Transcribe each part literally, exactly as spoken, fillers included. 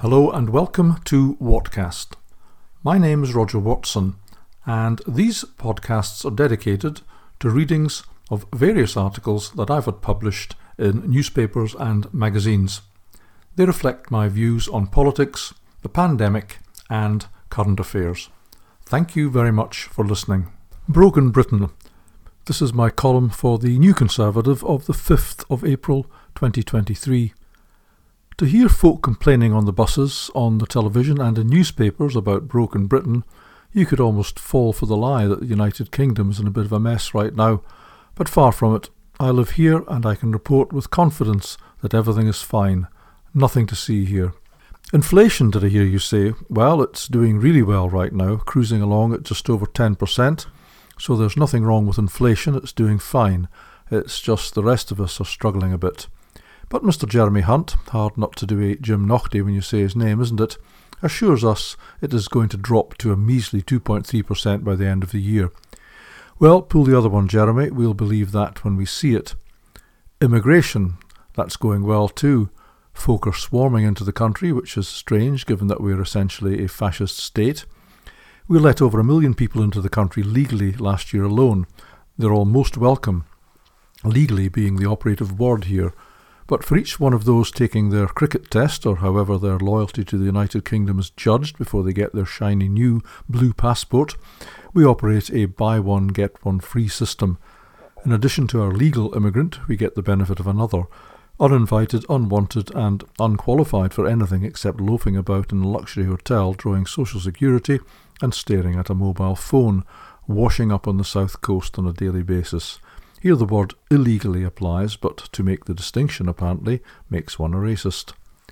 Hello and welcome to Whatcast. My name is Roger Watson, and these podcasts are dedicated to readings of various articles that I've had published in newspapers and magazines. They reflect my views on politics, the pandemic, and current affairs. Thank you very much for listening. Broken Britain. This is my column for the New Conservative of the fifth of April twenty twenty-three. To hear folk complaining on the buses, on the television and in newspapers about broken Britain, you could almost fall for the lie that the United Kingdom is in a bit of a mess right now. But far from it. I live here and I can report with confidence that everything is fine. Nothing to see here. Inflation, did I hear you say? Well, it's doing really well right now, cruising along at just over ten percent. So there's nothing wrong with inflation, it's doing fine. It's just the rest of us are struggling a bit. But Mister Jeremy Hunt, hard not to do a Jim Naughty when you say his name, isn't it, assures us it is going to drop to a measly two point three percent by the end of the year. Well, pull the other one, Jeremy, we'll believe that when we see it. Immigration, that's going well too. Folk are swarming into the country, which is strange given that we're essentially a fascist state. We let over a million people into the country legally last year alone. They're all most welcome, legally being the operative word here. But for each one of those taking their cricket test, or however their loyalty to the United Kingdom is judged before they get their shiny new blue passport, we operate a buy one get one free system. In addition to our legal immigrant, we get the benefit of another, uninvited, unwanted and unqualified for anything except loafing about in a luxury hotel drawing social security and staring at a mobile phone, washing up on the south coast on a daily basis. Here the word illegally applies, but to make the distinction apparently makes one a racist.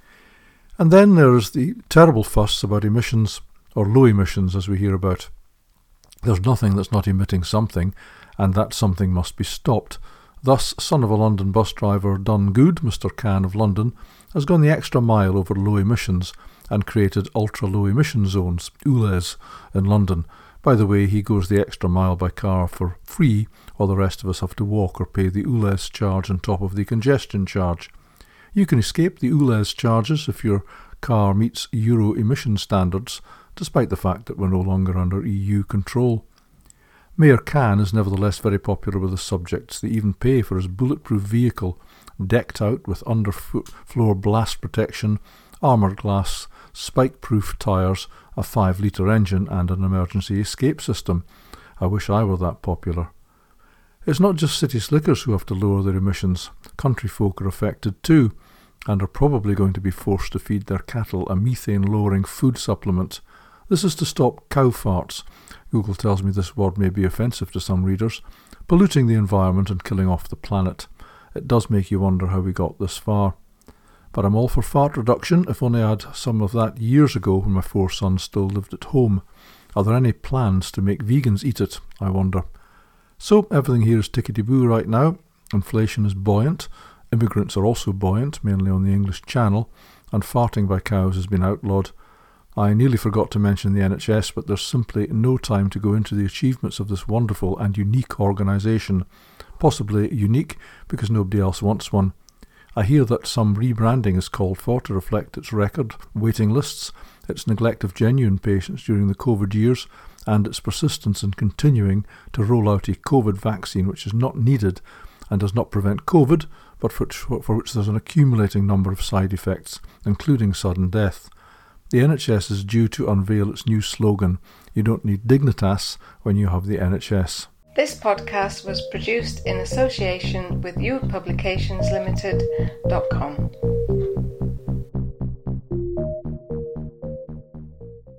And then there is the terrible fuss about emissions, or low emissions as we hear about. There's nothing that's not emitting something, and that something must be stopped. Thus, son of a London bus driver done good, Mister Khan of London, has gone the extra mile over low emissions and created ultra-low emission zones, U L E Z, in London. By the way, he goes the extra mile by car for free, while the rest of us have to walk or pay the U L E Z charge on top of the congestion charge. You can escape the U L E Z charges if your car meets Euro emission standards, despite the fact that we're no longer under E U control. Mayor Khan is nevertheless very popular with the subjects. They even pay for his bulletproof vehicle, decked out with underfloor blast protection, armoured glass, spike-proof tyres, a five litre engine and an emergency escape system. I wish I were that popular. It's not just city slickers who have to lower their emissions. Country folk are affected too, and are probably going to be forced to feed their cattle a methane-lowering food supplement. This is to stop cow farts. Google tells me this word may be offensive to some readers, polluting the environment and killing off the planet. It does make you wonder how we got this far. But I'm all for fart reduction, if only I had some of that years ago when my four sons still lived at home. Are there any plans to make vegans eat it, I wonder? So everything here is tickety-boo right now. Inflation is buoyant. Immigrants are also buoyant, mainly on the English Channel, and farting by cows has been outlawed. I nearly forgot to mention the N H S, but there's simply no time to go into the achievements of this wonderful and unique organisation. Possibly unique because nobody else wants one. I hear that some rebranding is called for to reflect its record waiting lists, its neglect of genuine patients during the COVID years, and its persistence in continuing to roll out a COVID vaccine which is not needed and does not prevent COVID, but for which, for which there's an accumulating number of side effects, including sudden death. The N H S is due to unveil its new slogan, "You don't need Dignitas when you have the N H S." This podcast was produced in association with you publications limited dot com.